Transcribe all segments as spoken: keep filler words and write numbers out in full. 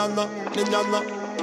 меня на, меня на,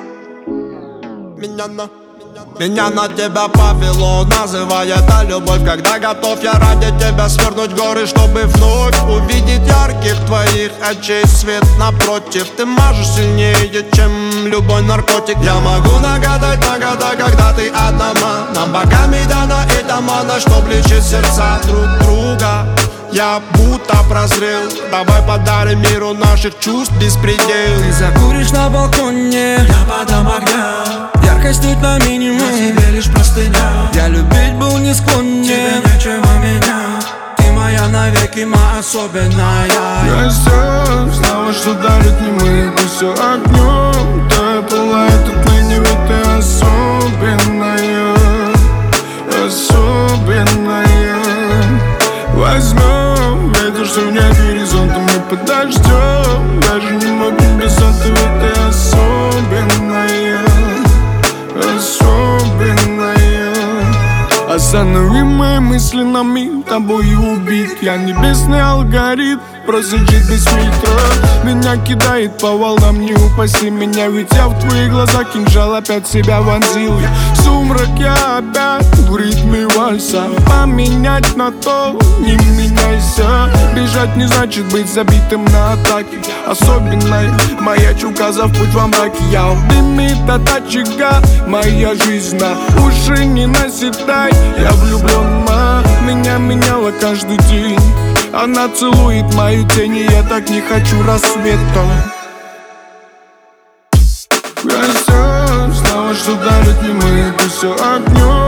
меня на. Меня на тебя повело, называй это любовь. Когда готов я ради тебя свернуть горы, чтобы вновь увидеть ярких твоих очей свет напротив. Ты мажешь сильнее, чем любой наркотик. Я могу нагадать на года, когда ты одна. Нам богами дана и тамана, чтоб лечить сердца друг друга. Я будто прозрел, давай подарим миру наших чувств беспредел. Ты закуришь на балконе, я подам огня. Яркость тут на минимум, на тебе лишь простыня. Я любить был не склонен, тебе нечего менять. Ты моя навеки, моя особенная. Я все знала, что дарит не мы, ты все огнем. Да пылает отныне, ведь ты особенная, особенная. Возьмем ветер, что в небе горизонтом мы подождем. Даже не могу без этого, ведь ты особенная, особенная. Останови мои мысли на миг, тобой убит. Я небесный алгоритм, просит жить без фильтра. Меня кидает по волнам, не упаси меня. Ведь я в твои глаза кинжал опять себя вонзил. Я в сумрак, я опять в ритме вальса. Поменять на то, не меняйся. Бежать не значит быть забитым на атаке. Особенная моя чуказа в путь во мраке. Я в дыме от очага, моя жизнь на уши не наседай. Я влюблен, ма, меня меняла каждый день. Она целует мою тень, и я так не хочу рассвета. Я все знала, что дарит не мы, ты все огнем.